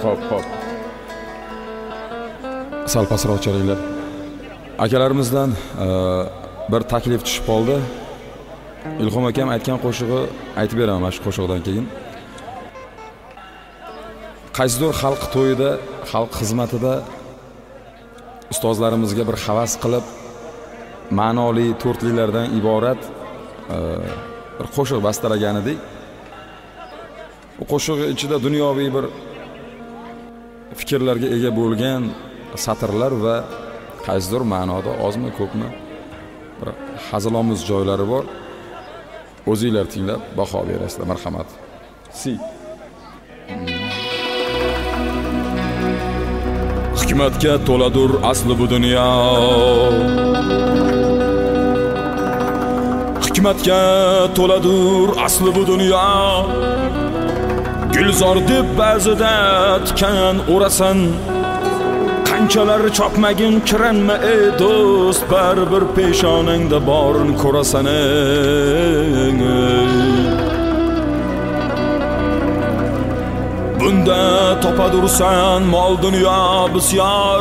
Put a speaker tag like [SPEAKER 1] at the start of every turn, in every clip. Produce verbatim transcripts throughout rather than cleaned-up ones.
[SPEAKER 1] Xo'p, xo'p. Sal pastroq chalinglar. Akalarimizdan bir taklif tushib qoldi. Ilhom akam aytgan qo'shig'i aytib beraman mana shu qo'shiqdan keyin. Qaysidir xalq to'yida, xalq xizmatida ustozlarimizga bir havas qilib ma'noli to'rtliklardan iborat bir qo'shiq bastalagan edik. Bu qo'shiq ichida dunyoviy bir fikrlarga ega bo'lgan satrlar va qaysidir ma'noda ozmi ko'pmi bir hazilomuz joylari bor. O'zingizlar tinglab baho berasizlar, marhamat. Si. Hikmatga to'ladur asli bu dunyo. Hikmatga to'ladur asli bu dunyo. Gulzor deb ba'zida tikan o'rasan. Qanchalar chopmagin kiranma ey do'st, baribir peshonangda borin ko'rasan. Bunda topadursan mol dunyo bisyor.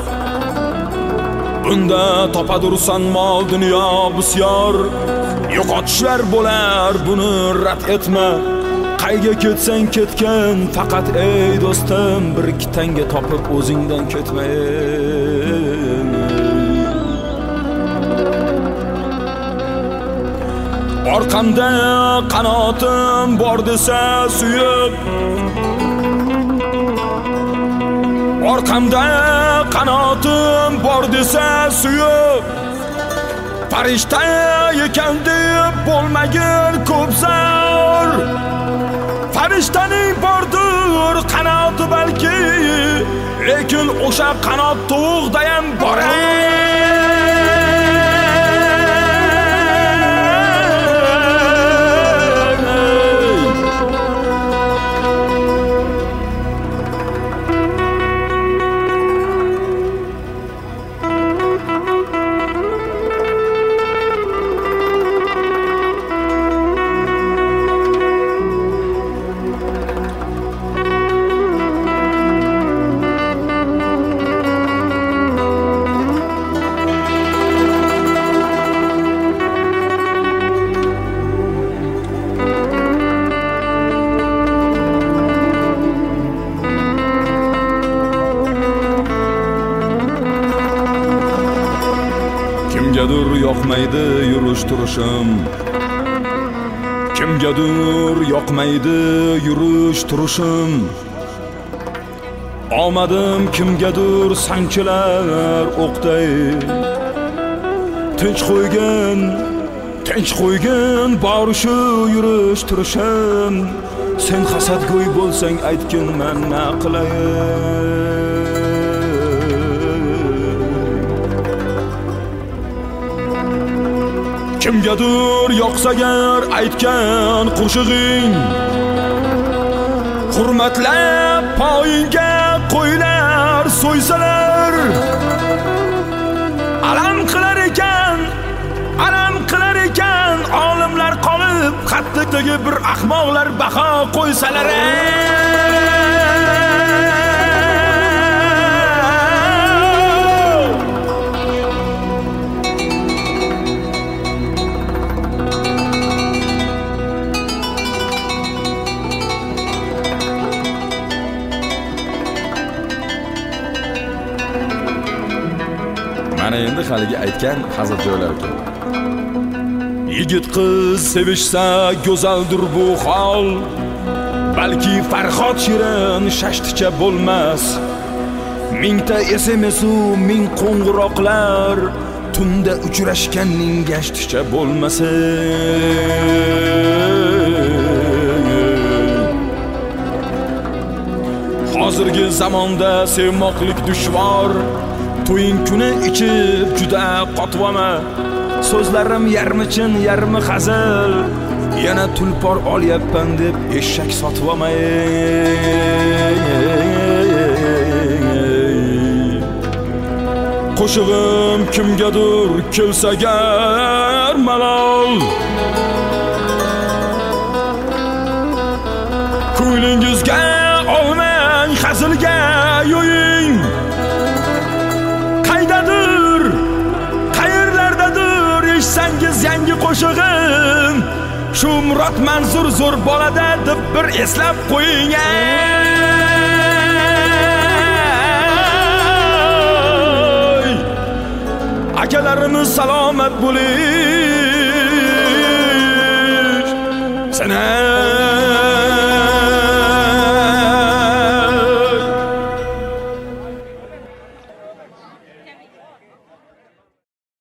[SPEAKER 1] Bunda topadursan mol dunyo bisyor. Yo'qotishlar bo'lar, buni rad etma. Qayga ketsang ketgan, faqat ey do'stim bir ikki tanga topib o'zingdan ketma. Orqamda qanotim bor desa suyib, orqamda qanotim bor desa suyib, farishta ekan deb bo'lmagin ko'p zor. Farishtaning bordir qanoti balki, lekin o'sha qanot tovuqda ham bor. Kimgadir yoqmaydi yurish turishim, kimgadir yoqmaydi yurish turishim. Omadim kimgadir sanchilar o'qday. Tinch qo'ygan, tinch qo'ygan bor shu yurish turishim. Sen hasadgo'y bo'lsang aytgin, men nima qilay? Kimgadir yoqsa agar aytgan qo'shig'ing, hurmatlab poyinga qo'ylar so'ysalar, alam qilar ekan, alam qilar ekan, olimlar qolib xatdagi bir ahmoqlar baho qo'ysalar. Mana endi haligi aytgan hazil joylari keldi. Yigit qiz sevishsa go'zaldir bu hol. Balki Farhod shirin shashticha bo'lmas. Mingta S M S u ming qo'ng'iroqlar tunda uchrashganning gashticha bo'lmasa. Hozirgi zamonda sevmoqlik dushvor. To'ying kuni ichib juda qotvama. So'zlarim yarmi chin, yarmi hazil. Yana tulpor olyapman deb eshak sotibamay. Qo'shig'im kimgadir kelsa gar malol. Ko'nglingizga olmang hazil qo'shig'im shu Murod Manzur zo'r bolada deb bir eslab qo'ying. Akalarimiz salomat bo'lish. Sana